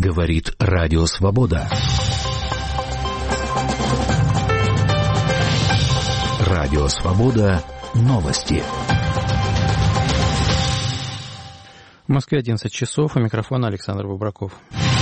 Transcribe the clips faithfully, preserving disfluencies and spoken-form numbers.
Говорит Радио Свобода. Радио Свобода. Новости. В Москве одиннадцать часов, у микрофона Александр Бубраков.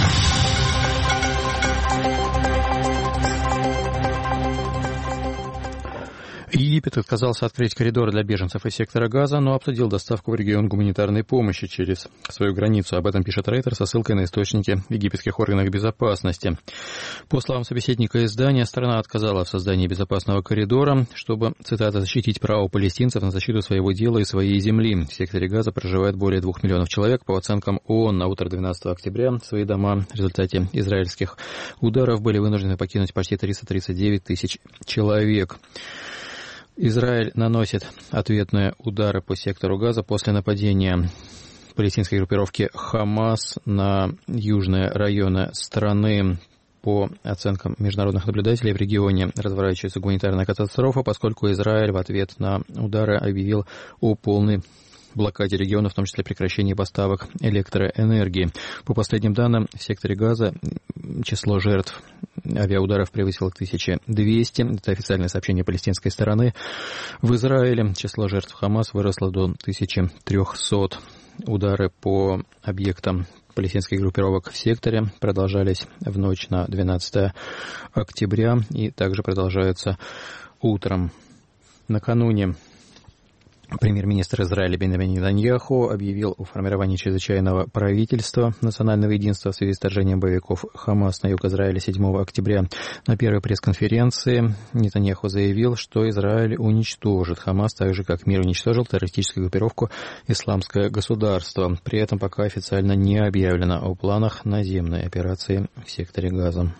Египет отказался открыть коридоры для беженцев из сектора Газа, но обсудил доставку в регион гуманитарной помощи через свою границу. Об этом пишет Рейтер со ссылкой на источники в египетских органах безопасности. По словам собеседника издания, страна отказала в создании безопасного коридора, чтобы, цитата, «защитить право палестинцев на защиту своего дела и своей земли». В секторе Газа проживает более двух миллионов человек. По оценкам ООН, на утро двенадцатого октября свои дома в результате израильских ударов были вынуждены покинуть почти триста тридцать девять тысяч человек. Израиль наносит ответные удары по сектору Газа после нападения палестинской группировки «Хамас» на южные районы страны. По оценкам международных наблюдателей, в регионе разворачивается гуманитарная катастрофа, поскольку Израиль в ответ на удары объявил о полной блокаде региона, в том числе прекращении поставок электроэнергии. По последним данным, в секторе Газа число жертв авиаударов превысило тысячу двести. Это официальное сообщение палестинской стороны. В Израиле число жертв Хамас выросло до тысячи трехсот. Удары по объектам палестинских группировок в секторе продолжались в ночь на двенадцатое октября и также продолжаются утром. Накануне премьер-министр Израиля Беньямин Нетаньяху объявил о формировании чрезвычайного правительства национального единства в связи с вторжением боевиков Хамас на юг Израиля седьмого октября. На первой пресс-конференции Нетаньяху заявил, что Израиль уничтожит Хамас, так же как мир уничтожил террористическую группировку «Исламское государство». При этом пока официально не объявлено о планах наземной операции в секторе Газа.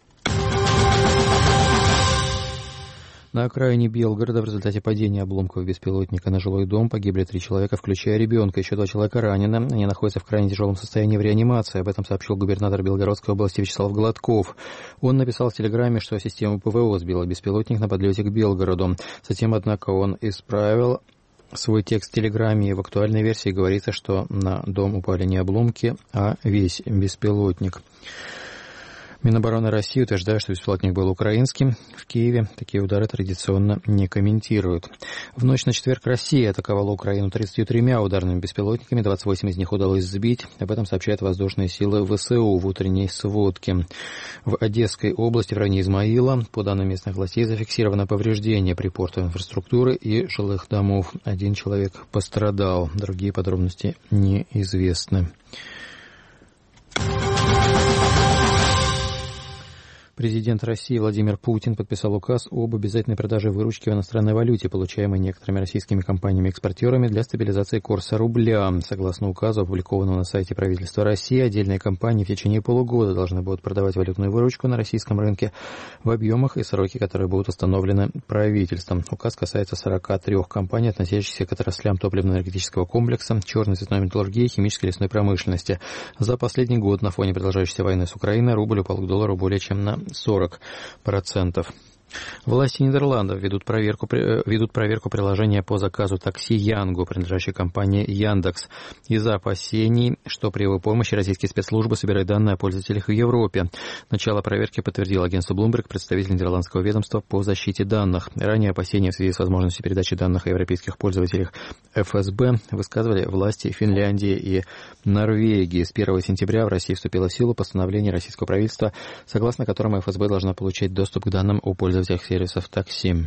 На окраине Белгорода в результате падения обломков беспилотника на жилой дом погибли три человека, включая ребенка. Еще два человека ранены. Они находятся в крайне тяжелом состоянии в реанимации. Об этом сообщил губернатор Белгородской области Вячеслав Гладков. Он написал в телеграмме, что система ПВО сбила беспилотник на подлете к Белгороду. Затем, однако, он исправил свой текст в телеграмме, и в актуальной версии говорится, что на дом упали не обломки, а весь беспилотник. Минобороны России утверждает, что беспилотник был украинским. В Киеве такие удары традиционно не комментируют. В ночь на четверг Россия атаковала Украину тридцатью тремя ударными беспилотниками, двадцать восемь из них удалось сбить. Об этом сообщают воздушные силы ВСУ в утренней сводке. В Одесской области в районе Измаила, по данным местных властей, зафиксировано повреждение припортовой инфраструктуры и жилых домов. Один человек пострадал. Другие подробности неизвестны. Президент России Владимир Путин подписал указ об обязательной продаже выручки в иностранной валюте, получаемой некоторыми российскими компаниями-экспортерами для стабилизации курса рубля. Согласно указу, опубликованному на сайте правительства России, отдельные компании в течение полугода должны будут продавать валютную выручку на российском рынке в объемах и сроки, которые будут установлены правительством. Указ касается сорока трёх компаний, относящихся к отраслям топливно-энергетического комплекса, черной цветной металлургии, химической и лесной промышленности. За последний год на фоне продолжающейся войны с Украиной рубль упал к доллару более чем на сорок процентов. Власти Нидерландов ведут проверку, ведут проверку приложения по заказу такси Янгу, принадлежащей компании Яндекс, из-за опасений, что при его помощи российские спецслужбы собирают данные о пользователях в Европе. Начало проверки подтвердил агентству Bloomberg, представитель нидерландского ведомства по защите данных. Ранее опасения в связи с возможностью передачи данных о европейских пользователях эф эс бэ высказывали власти Финляндии и Норвегии. С первого сентября в России вступило в силу постановление российского правительства, согласно которому эф эс бэ должна получать доступ к данным о пользователях сервисов такси.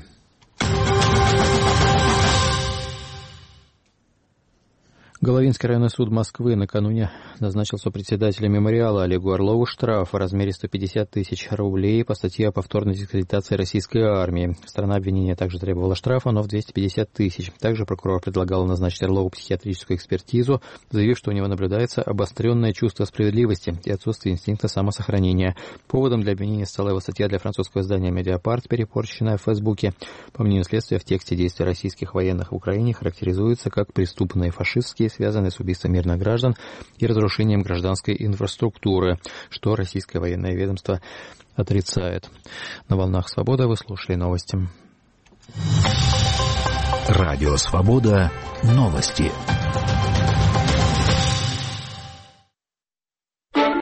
Головинский районный суд Москвы накануне назначил сопредседателя мемориала Олегу Орлову штраф в размере сто пятьдесят тысяч рублей по статье о повторной дискредитации российской армии. Сторона обвинения также требовала штрафа, но в двести пятьдесят тысяч. Также прокурор предлагал назначить Орлову психиатрическую экспертизу, заявив, что у него наблюдается обостренное чувство справедливости и отсутствие инстинкта самосохранения. Поводом для обвинения стала его статья для французского издания «Медиапарт», перепорченная в Фейсбуке. По мнению следствия, в тексте действия российских военных в Украине характеризуются как преступные фашистские, связанные с убийством мирных граждан и разрушением гражданской инфраструктуры, что российское военное ведомство отрицает. На волнах «Свобода» вы слушали новости. Радио «Свобода». Новости.